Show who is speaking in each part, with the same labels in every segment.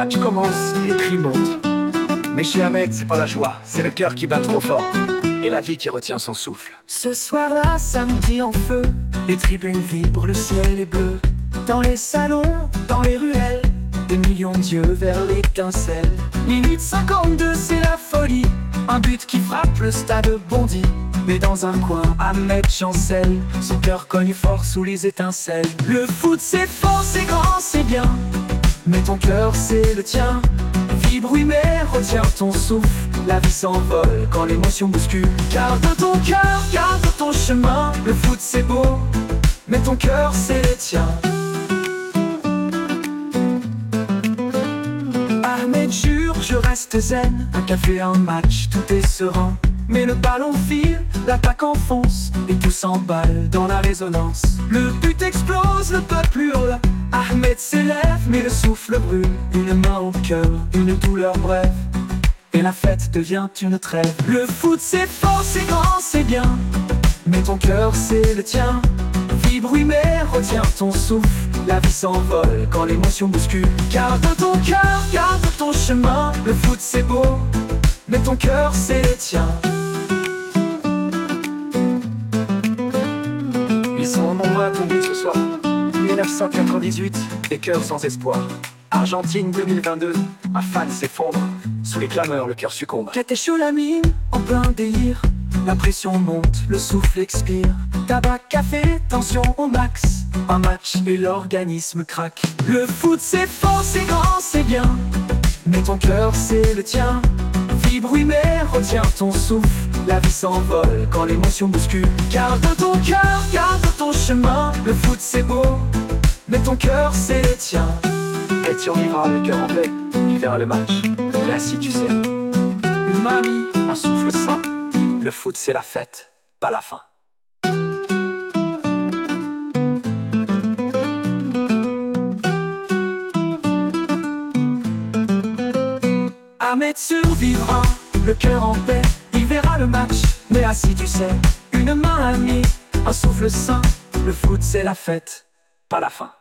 Speaker 1: match commence et les cris montent. Mais chez un mec, c'est pas la joie, c'est le cœur qui bat trop fort et la vie qui retient son souffle.
Speaker 2: Ce soir-là, samedi en feu, les tribunes vibrent, le ciel est bleu. Dans les salons, dans les ruelles, des millions d'yeux vers l'étincelle. Minute 52, c'est la folie, un but qui frappe, le stade bondit. Mais dans un coin, Ahmed chancelle, son cœur cogne fort sous les étincelles. Le foot c'est fort, c'est grand, c'est bien, mais ton cœur c'est le tien. Vibre oui mais retiens ton souffle, la vie s'envole quand l'émotion bouscule. Garde ton cœur, garde ton chemin, le foot c'est beau, mais ton cœur c'est le tien. Ahmed jure, je reste zen, un café, un match, tout est serein. Mais le ballon file, l'attaque enfonce, et tout s'emballe dans la résonance. Le but explose, le peuple hurle, Ahmed s'élève, mais le souffle brûle. Une main au cœur, une douleur brève, et la fête devient une trêve. Le foot c'est fort, c'est grand, c'est bien, mais ton cœur c'est le tien. Vibre oui mais retiens ton souffle, la vie s'envole quand l'émotion bouscule. Garde ton cœur, garde ton chemin, le foot c'est beau, mais ton cœur c'est le tien.
Speaker 1: Ils sont nombreux à tomber ce soir. 1998, des cœurs sans espoir. Argentine 2022, un fan s'effondre. Sous les clameurs, le cœur succombe.
Speaker 2: J'étais chaud la mine, en plein délire. La pression monte, le souffle expire. Tabac, café, tension au max. Un match et l'organisme craque. Le foot c'est fort, c'est grand, c'est bien, mais ton cœur c'est le tien. Vibre oui mais retiens ton souffle, la vie s'envole quand l'émotion bouscule. Garde ton cœur, garde ton chemin, le foot c'est beau, mais ton cœur c'est le tien.
Speaker 1: Et tu survivras le cœur en paix, tu verras le match. Là si tu sais,
Speaker 2: Une mamie,
Speaker 1: un souffle sain. Le foot c'est la fête, pas la fin.
Speaker 2: Ahmed survivra, le cœur en paix, il verra le match, mais assis tu sais, une main amie, un souffle sain, le foot c'est la fête,
Speaker 1: Pas la fin.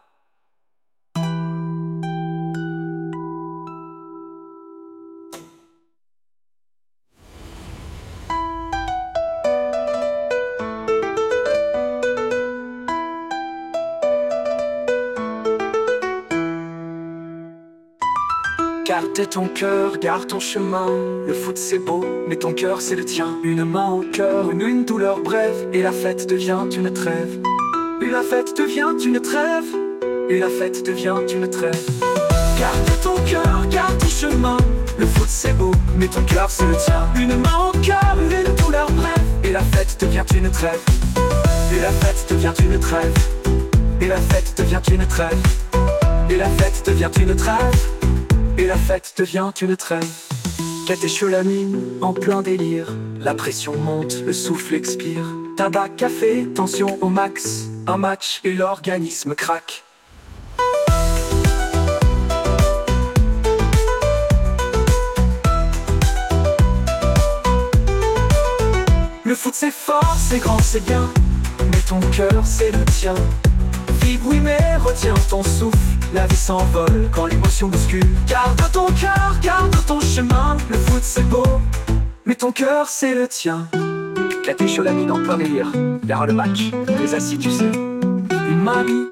Speaker 2: Garde ton cœur, garde ton chemin, le foot c'est beau, mais ton cœur c'est le tien. Une main au cœur, une douleur brève, et la fête devient une trêve. Et la fête devient une trêve, et la fête devient une trêve. Garde ton cœur, garde ton chemin, le foot c'est beau, mais ton cœur c'est le tien. Une main au cœur, une douleur brève, et la fête devient une trêve. Et la fête devient une trêve, et la fête devient une trêve. Et la fête devient une trêve, et la fête devient une trêve. J'étais chaud la mine, en plein délire. La pression monte, le souffle expire. Tabac, café, tension au max. Un match et l'organisme craque. Le foot c'est fort, c'est grand, c'est bien, mais ton cœur c'est le tien. Vibre oui mais retiens ton souffle, la vie s'envole quand l'émotion bouscule. Garde ton cœur, garde ton chemin, le foot c'est beau, mais ton cœur c'est le tien.
Speaker 1: J'étais chaud la mine en plein délire. Verra le match, les assis tu sais.
Speaker 2: Une mamie,